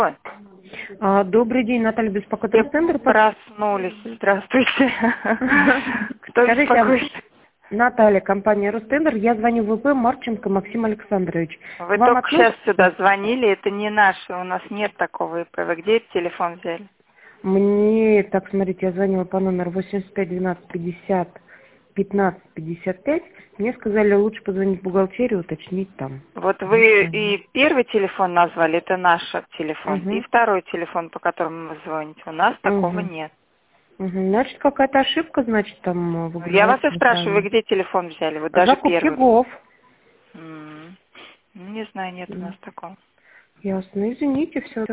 Добрый день, Наталья, беспокоит Ростендер. Проснулись. Здравствуйте. Кто Скажите, беспокоит? Наталья, компания Ростендер. Я звоню в ВП Марченко Максим Александрович. Вы Вам только сейчас сюда звонили, это не наше, у нас нет такого ИП. Вы где этот телефон взяли? Мне, так, смотрите, я звонила по номеру 85 12 50 15 55. Мне сказали, лучше позвонить в бухгалтерию, уточнить там. Вот вы и первый телефон назвали, это наш телефон, и второй телефон, по которому вы звоните. У нас такого нет. Значит, какая-то ошибка, значит, там в Я вас и спрашиваю, вы где телефон взяли? Вот даже Закупки первый. ГОВ. Не знаю, нет у нас такого. Ясно, извините, все.